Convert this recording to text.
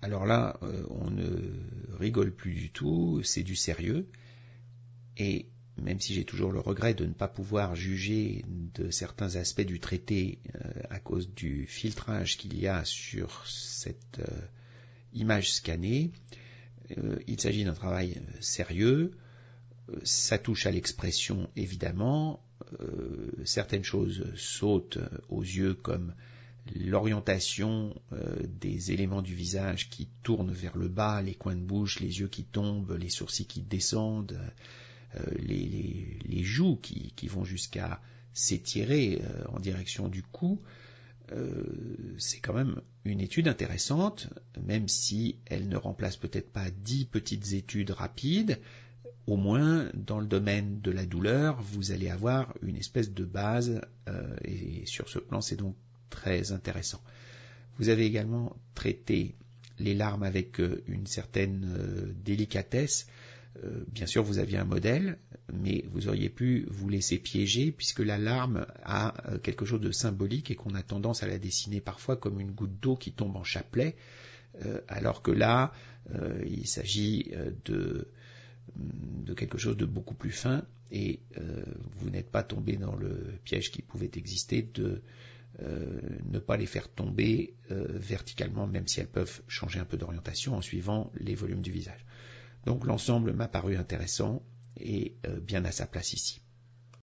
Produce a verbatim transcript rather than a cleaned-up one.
alors là, euh, on ne rigole plus du tout, c'est du sérieux, et même si j'ai toujours le regret de ne pas pouvoir juger de certains aspects du traité euh, à cause du filtrage qu'il y a sur cette euh, image scannée, euh, il s'agit d'un travail sérieux, euh, ça touche à l'expression évidemment, euh, certaines choses sautent aux yeux comme l'orientation euh, des éléments du visage qui tournent vers le bas, les coins de bouche, les yeux qui tombent, les sourcils qui descendent, euh, les, les, les joues qui, qui vont jusqu'à s'étirer euh, en direction du cou. Euh, c'est quand même une étude intéressante, même si elle ne remplace peut-être pas dix petites études rapides. Au moins, dans le domaine de la douleur, vous allez avoir une espèce de base, euh, et sur ce plan, c'est donc très intéressant. Vous avez également traité les larmes avec euh, une certaine euh, délicatesse. Euh, bien sûr, vous aviez un modèle, mais vous auriez pu vous laisser piéger, puisque la larme a euh, quelque chose de symbolique et qu'on a tendance à la dessiner parfois comme une goutte d'eau qui tombe en chapelet, euh, alors que là, euh, il s'agit euh, de de quelque chose de beaucoup plus fin, et euh, vous n'êtes pas tombé dans le piège qui pouvait exister de euh, ne pas les faire tomber euh, verticalement, même si elles peuvent changer un peu d'orientation en suivant les volumes du visage. Donc l'ensemble m'a paru intéressant et euh, bien à sa place ici.